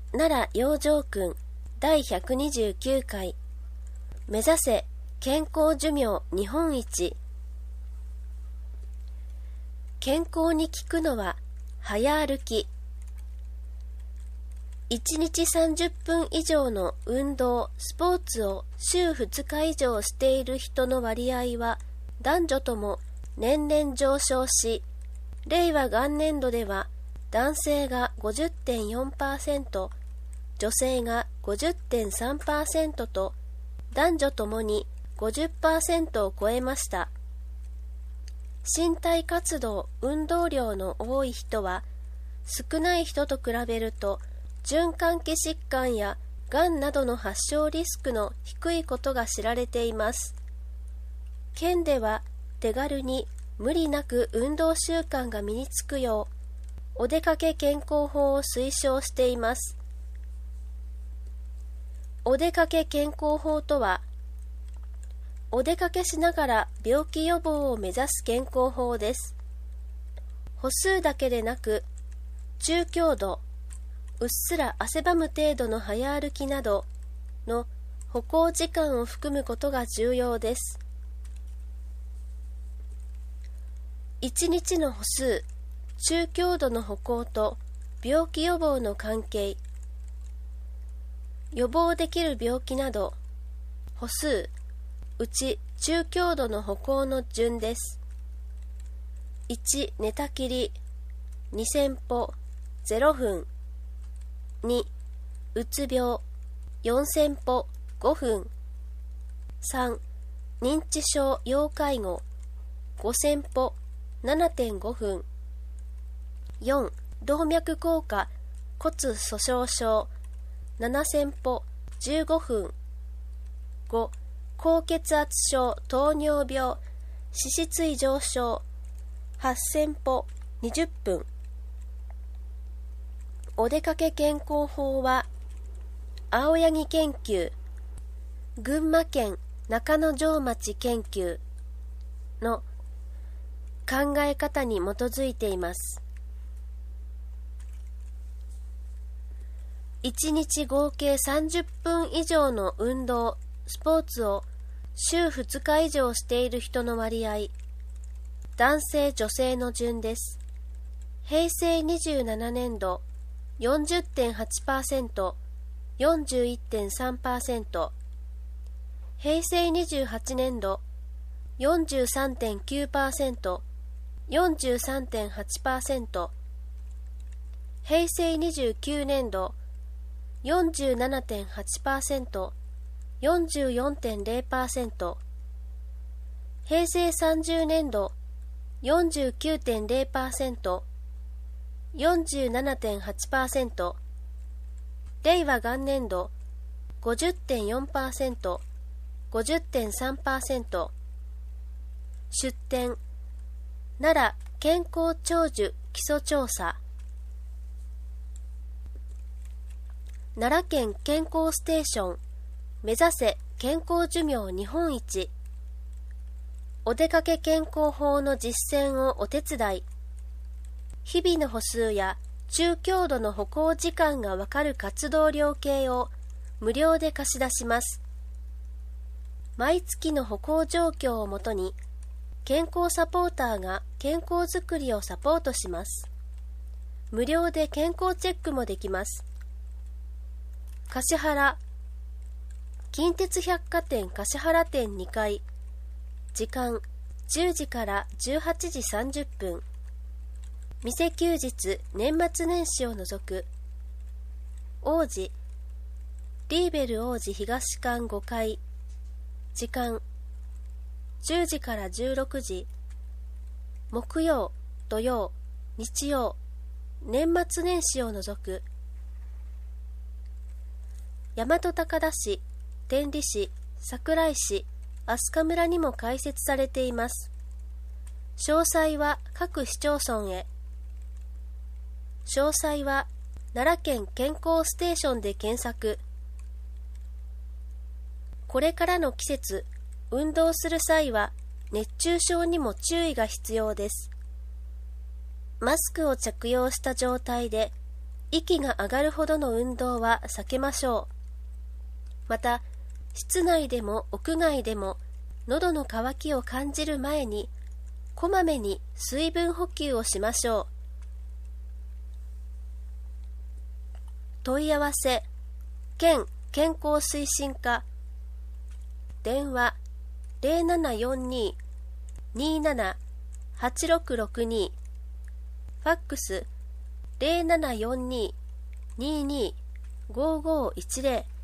奈良養生訓第129回目指せ健康寿命日本一。健康に効くのは早歩き。1日30分以上の運動・スポーツを週2日以上している人の割合は男女とも年々上昇し、令和元年度では男性が 50.4%、女性が 50.3% と男女ともに 50% を超えました。身体活動・運動量の多い人は少ない人と比べると循環器疾患やがんなどの発症リスクの低いことが知られています。県では手軽に無理なく運動習慣が身につくようお出かけ健康法を推奨しています。お出かけ健康法とは、お出かけしながら病気予防を目指す健康法です。歩数だけでなく、中強度、うっすら汗ばむ程度の早歩きなどの歩行時間を含むことが重要です。1日の歩数、中強度の歩行と病気予防の関係、予防できる病気など、歩数、うち中強度の歩行の順です。1、寝たきり、2000歩、0分。2、うつ病、4000歩、5分。3、認知症要介護、5000歩、7.5分。4、動脈硬化、骨粗しょう症、7000歩、15分。5、高血圧症、糖尿病、脂質異常症、8000歩、20分。お出かけ健康法は、青柳研究、群馬県中之条町研究の考え方に基づいています。1日合計30分以上の運動・スポーツを週2日以上している人の割合、男性・女性の順です。平成27年度 40.8%、41.3%、平成28年度 43.9%、43.8%、平成29年度 47.8%、44.0%、平成30年度 49.0%、47.8%、令和元年度 50.4%、50.3%。出典、奈良健康長寿基礎調査。奈良県健康ステーション、目指せ健康寿命日本一。お出かけ健康法の実践をお手伝い。日々の歩数や中強度の歩行時間がわかる活動量計を無料で貸し出します。毎月の歩行状況をもとに、健康サポーターが健康づくりをサポートします。無料で健康チェックもできます。橿原、近鉄百貨店橿原店2階、時間10時から18時30分。店休日、年末年始を除く。王子、リーベル王子東館5階、時間10時から16時。木曜、土曜、日曜、年末年始を除く。大和高田市、天理市、桜井市、飛鳥村にも開設されています。詳細は各市町村へ。詳細は奈良県健康ステーションで検索。これからの季節、運動する際は熱中症にも注意が必要です。マスクを着用した状態で息が上がるほどの運動は避けましょう。また、室内でも屋外でも喉の渇きを感じる前に、こまめに水分補給をしましょう。問い合わせ、県健康推進課、電話0742-27-8662、ファックス0742-22-5510